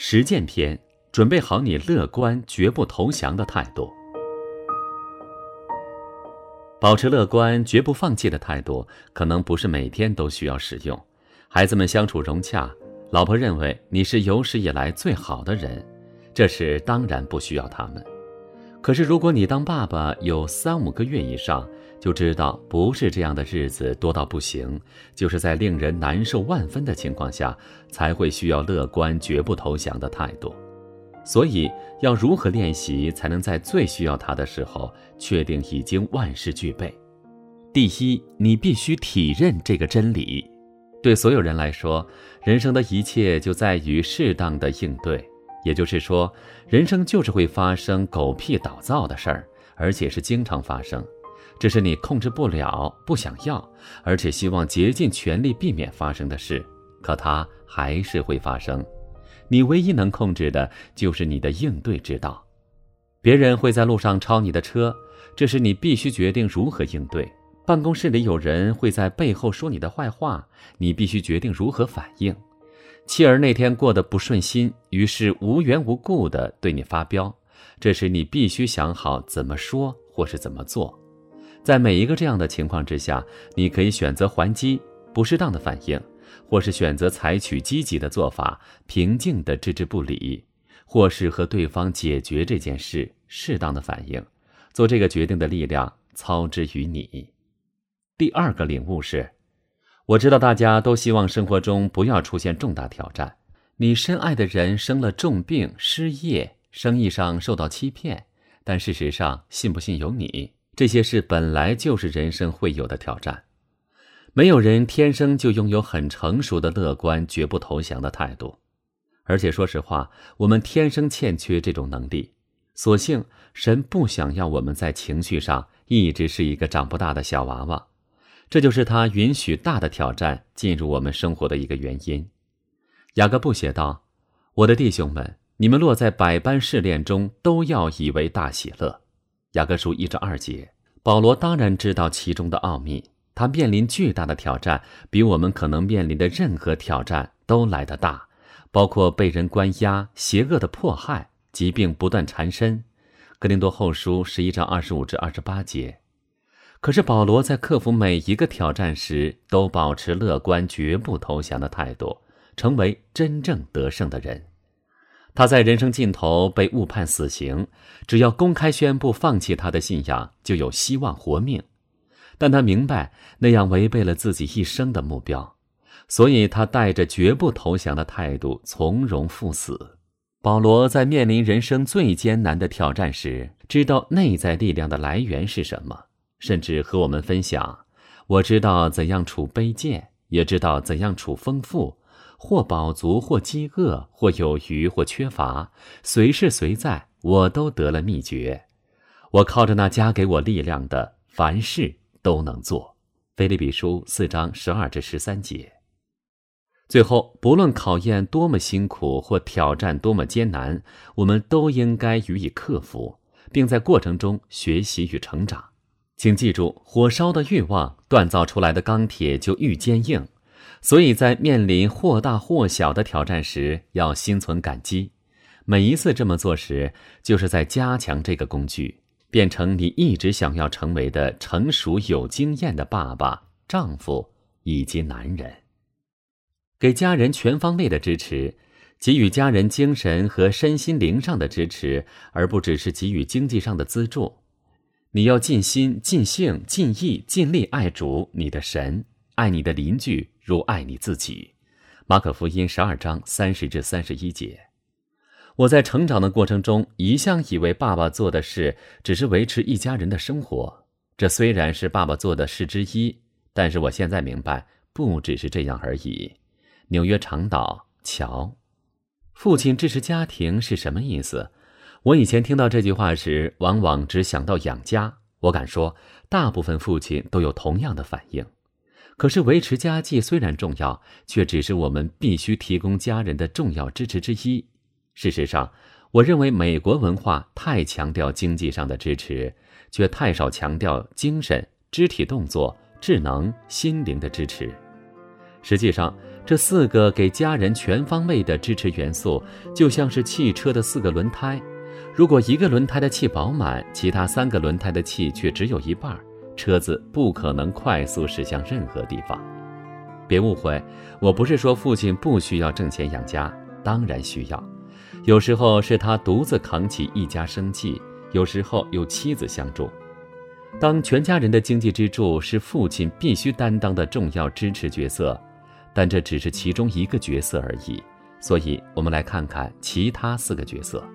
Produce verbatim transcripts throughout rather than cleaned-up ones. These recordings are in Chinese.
实践篇，准备好你乐观绝不投降的态度。保持乐观绝不放弃的态度，可能不是每天都需要使用。孩子们相处融洽，老婆认为你是有史以来最好的人，这时当然不需要他们。可是如果你当爸爸有三五个月以上，就知道不是这样的日子多到不行，就是在令人难受万分的情况下，才会需要乐观绝不投降的态度。所以要如何练习才能在最需要它的时候确定已经万事俱备？第一，你必须体认这个真理。对所有人来说，人生的一切就在于适当的应对。也就是说，人生就是会发生狗屁倒灶的事儿，而且是经常发生。这是你控制不了、不想要，而且希望竭尽全力避免发生的事，可它还是会发生。你唯一能控制的就是你的应对之道。别人会在路上超你的车，这时你必须决定如何应对。办公室里有人会在背后说你的坏话，你必须决定如何反应。妻儿那天过得不顺心，于是无缘无故地对你发飙，这时你必须想好怎么说或是怎么做。在每一个这样的情况之下，你可以选择还击，不适当的反应，或是选择采取积极的做法，平静地置之不理，或是和对方解决这件事，适当的反应。做这个决定的力量操之于你。第二个领悟是，我知道大家都希望生活中不要出现重大挑战，你深爱的人生了重病、失业，生意上受到欺骗，但事实上信不信由你，这些事本来就是人生会有的挑战。没有人天生就拥有很成熟的乐观绝不投降的态度，而且说实话，我们天生欠缺这种能力。所幸神不想要我们在情绪上一直是一个长不大的小娃娃，这就是他允许大的挑战进入我们生活的一个原因。雅各布写道，我的弟兄们，你们落在百般试炼中，都要以为大喜乐。雅各书一至二节。保罗当然知道其中的奥秘，他面临巨大的挑战，比我们可能面临的任何挑战都来得大，包括被人关押、邪恶的迫害、疾病不断缠身。哥林多后书十一章二十五至二十八节。可是保罗在克服每一个挑战时，都保持乐观绝不投降的态度，成为真正得胜的人。他在人生尽头被误判死刑，只要公开宣布放弃他的信仰，就有希望活命。但他明白那样违背了自己一生的目标，所以他带着绝不投降的态度从容赴死。保罗在面临人生最艰难的挑战时，知道内在力量的来源是什么，甚至和我们分享，我知道怎样处卑贱，也知道怎样处丰富，或饱足，或饥饿，或有余，或缺乏，随是随在，我都得了秘诀。我靠着那加给我力量的，凡事都能做。腓立比书四章十二至十三节。最后，不论考验多么辛苦或挑战多么艰难，我们都应该予以克服，并在过程中学习与成长。请记住，火烧的欲望锻造出来的钢铁就愈坚硬，所以在面临或大或小的挑战时，要心存感激。每一次这么做时，就是在加强这个工具，变成你一直想要成为的成熟有经验的爸爸、丈夫以及男人。给家人全方位的支持，给予家人精神和身心灵上的支持，而不只是给予经济上的资助。你要尽心、尽性、尽意、尽力爱主你的神，爱你的邻居如爱你自己。马可福音十二章三十至三十一节。我在成长的过程中，一向以为爸爸做的事只是维持一家人的生活，这虽然是爸爸做的事之一，但是我现在明白，不只是这样而已。纽约长岛乔，父亲支持家庭是什么意思？我以前听到这句话时，往往只想到养家。我敢说，大部分父亲都有同样的反应。可是维持家计虽然重要，却只是我们必须提供家人的重要支持之一。事实上，我认为美国文化太强调经济上的支持，却太少强调精神、肢体动作、智能、心灵的支持。实际上， 这四个给家人全方位的支持元素，就像是汽车的四个轮胎，如果一个轮胎的气饱满，其他三个轮胎的气却只有一半，车子不可能快速驶向任何地方。别误会，我不是说父亲不需要挣钱养家，当然需要。有时候是他独自扛起一家生计，有时候有妻子相助。当全家人的经济支柱是父亲必须担当的重要支持角色，但这只是其中一个角色而已。所以我们来看看其他四个角色。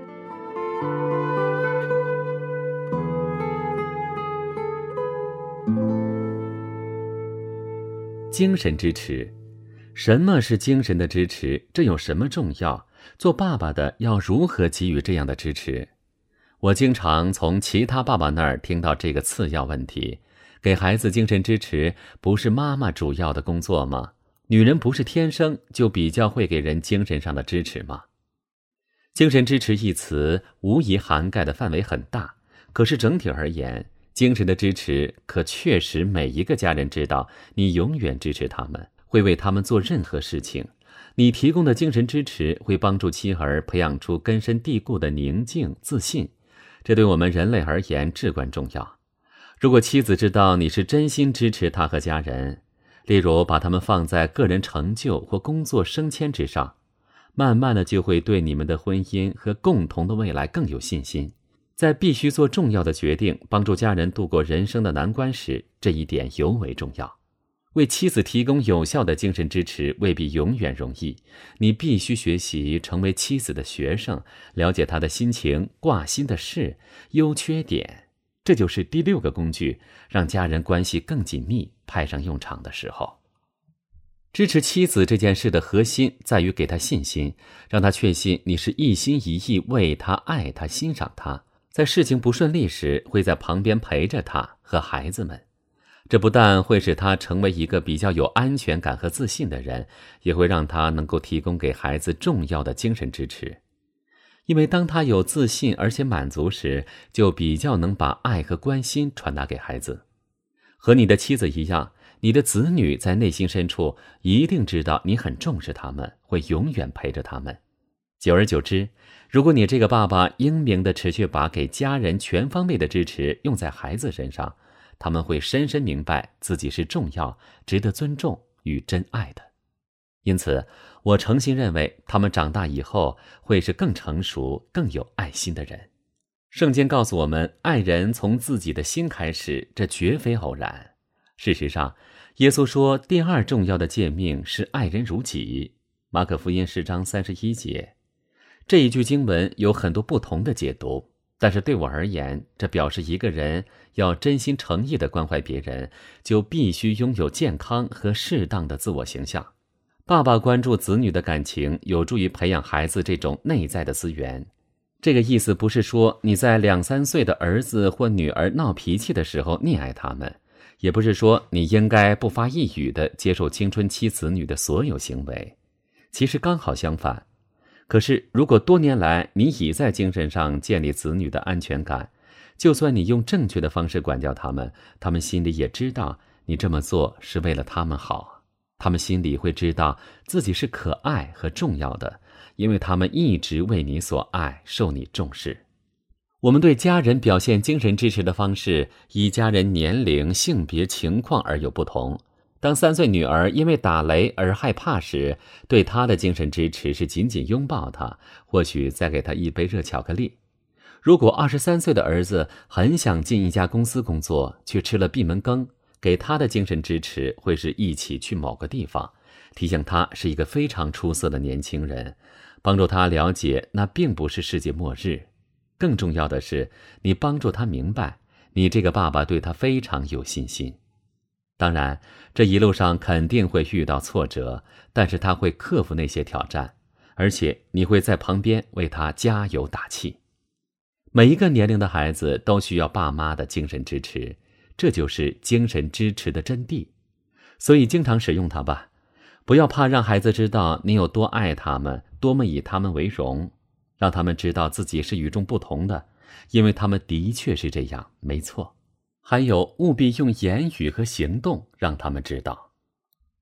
精神支持。什么是精神的支持？这有什么重要？做爸爸的要如何给予这样的支持？我经常从其他爸爸那儿听到这个次要问题：给孩子精神支持不是妈妈主要的工作吗？女人不是天生就比较会给人精神上的支持吗？精神支持一词无疑涵盖的范围很大，可是整体而言，精神的支持可确实每一个家人知道你永远支持他们，会为他们做任何事情。你提供的精神支持会帮助妻儿培养出根深蒂固的宁静自信，这对我们人类而言至关重要。如果妻子知道你是真心支持她和家人，例如把他们放在个人成就或工作升迁之上，慢慢的就会对你们的婚姻和共同的未来更有信心。在必须做重要的决定，帮助家人度过人生的难关时，这一点尤为重要。为妻子提供有效的精神支持未必永远容易，你必须学习成为妻子的学生，了解她的心情、挂心的事、优缺点。这就是第六个工具，让家人关系更紧密派上用场的时候。支持妻子这件事的核心在于给她信心，让她确信你是一心一意为她、爱她、欣赏她，在事情不顺利时会在旁边陪着她和孩子们。这不但会使她成为一个比较有安全感和自信的人，也会让她能够提供给孩子重要的精神支持。因为当她有自信而且满足时，就比较能把爱和关心传达给孩子。和你的妻子一样，你的子女在内心深处一定知道你很重视他们，会永远陪着他们。久而久之，如果你这个爸爸英明地持续把给家人全方位的支持用在孩子身上，他们会深深明白自己是重要、值得尊重与真爱的。因此，我诚心认为他们长大以后会是更成熟、更有爱心的人。圣经告诉我们，爱人从自己的心开始，这绝非偶然。事实上，耶稣说第二重要的诫命是爱人如己，马可福音十章三十一节。这一句经文有很多不同的解读，但是对我而言，这表示一个人要真心诚意地关怀别人，就必须拥有健康和适当的自我形象。爸爸关注子女的感情，有助于培养孩子这种内在的资源。这个意思不是说你在两三岁的儿子或女儿闹脾气的时候溺爱他们，也不是说你应该不发一语地接受青春期子女的所有行为。其实刚好相反。可是如果多年来你已在精神上建立子女的安全感，就算你用正确的方式管教他们，他们心里也知道你这么做是为了他们好。他们心里会知道自己是可爱和重要的，因为他们一直为你所爱，受你重视。我们对家人表现精神支持的方式，依家人年龄、性别、情况而有不同。当三岁女儿因为打雷而害怕时，对她的精神支持是紧紧拥抱她，或许再给她一杯热巧克力。如果二十三岁的儿子很想进一家公司工作，却吃了闭门羹，给他的精神支持会是一起去某个地方，提醒他是一个非常出色的年轻人，帮助他了解那并不是世界末日。更重要的是，你帮助他明白，你这个爸爸对他非常有信心。当然，这一路上肯定会遇到挫折，但是他会克服那些挑战，而且你会在旁边为他加油打气。每一个年龄的孩子都需要爸妈的精神支持，这就是精神支持的真谛。所以经常使用它吧，不要怕让孩子知道你有多爱他们，多么以他们为荣，让他们知道自己是与众不同的，因为他们的确是这样，没错。还有，务必用言语和行动让他们知道。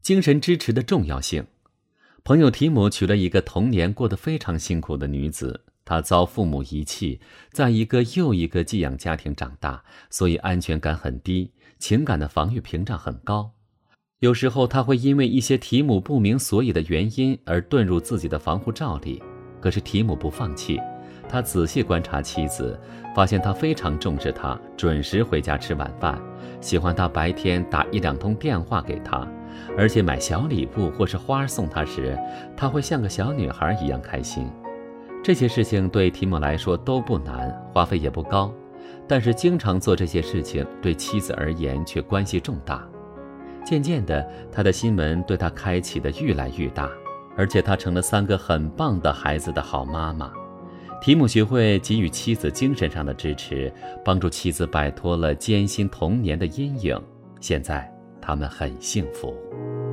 精神支持的重要性。朋友提姆娶了一个童年过得非常辛苦的女子，她遭父母遗弃，在一个又一个寄养家庭长大，所以安全感很低，情感的防御屏障很高。有时候他会因为一些提姆不明所以的原因而遁入自己的防护罩里，可是提姆不放弃，他仔细观察妻子，发现她非常重视他，准时回家吃晚饭，喜欢他白天打一两通电话给他，而且买小礼物或是花送他时，他会像个小女孩一样开心。这些事情对提姆来说都不难，花费也不高，但是经常做这些事情对妻子而言却关系重大。渐渐的，他的心门对他开启的愈来愈大，而且他成了三个很棒的孩子的好妈妈。提姆学会给予妻子精神上的支持，帮助妻子摆脱了艰辛童年的阴影。现在他们很幸福。